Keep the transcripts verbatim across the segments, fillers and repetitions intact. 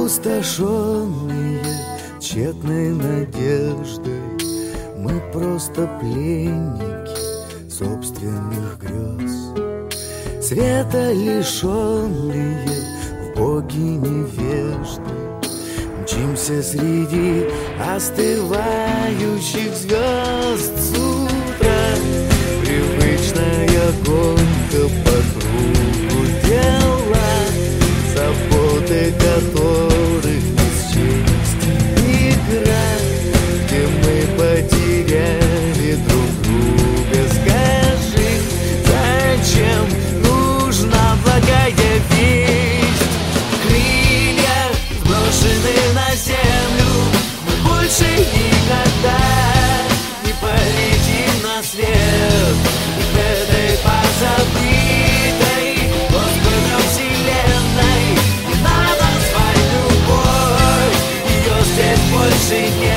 Опустошенные тщетной надеждой, мы просто пленники собственных грез. Света лишенные, в Боге невежды, мчимся среди остывающих звезд. С утра привычная гонка по кругу дела, заботы которых не счесть. Игра, где мы потеряли друг друга. Скажи, зачем нужна благая весть? Крылья сброшены на землю, мы больше никогда не полетим на свет. И в этой позабытой Господом вселенной не надо звать любовь, ее здесь больше нет.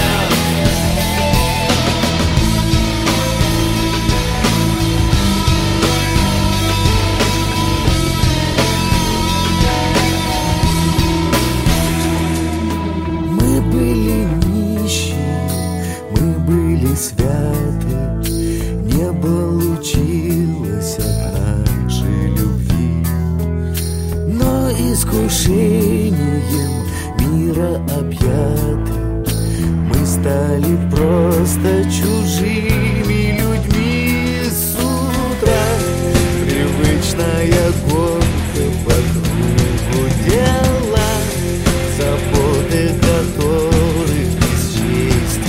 Святы, небо лучилось от нашей любви, но искушением мира объяты мы стали просто чужими людьми. С утра привычная гонка по кругу дела, заботы которых не счесть.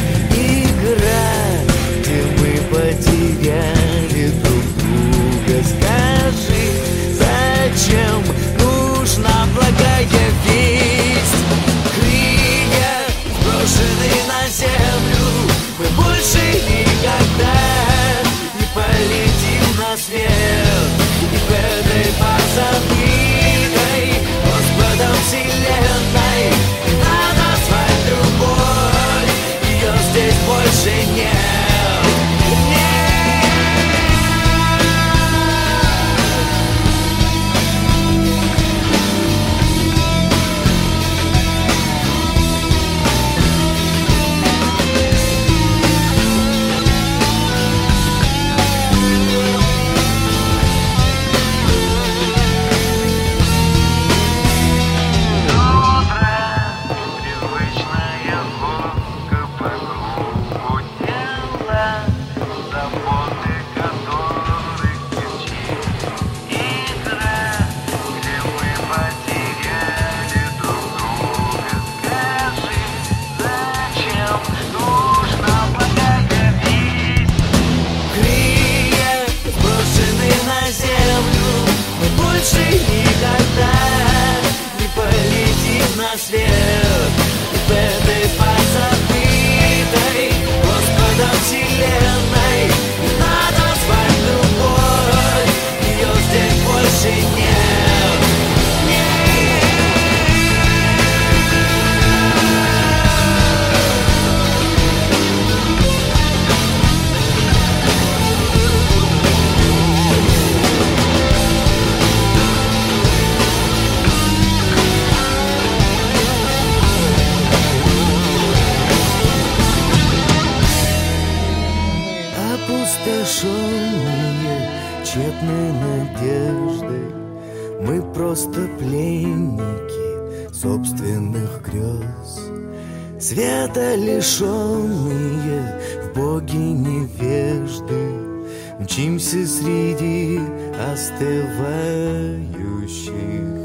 Потеряли друг друга. Скажи, зачем нужна благая весть? Крылья сброшены на землю, мы больше никогда не полетим на свет. И в этой позабытой Господом вселенной не надо звать любовь, ее здесь больше нет. Никогда не полетим на свет. И в этой позабытой Господом вселенной не надо звать любовь, ее здесь больше нет. Опустошенные тщетной надеждой, мы просто пленники собственных грез. Света лишенные, в Боге невежды, мчимся среди остывающих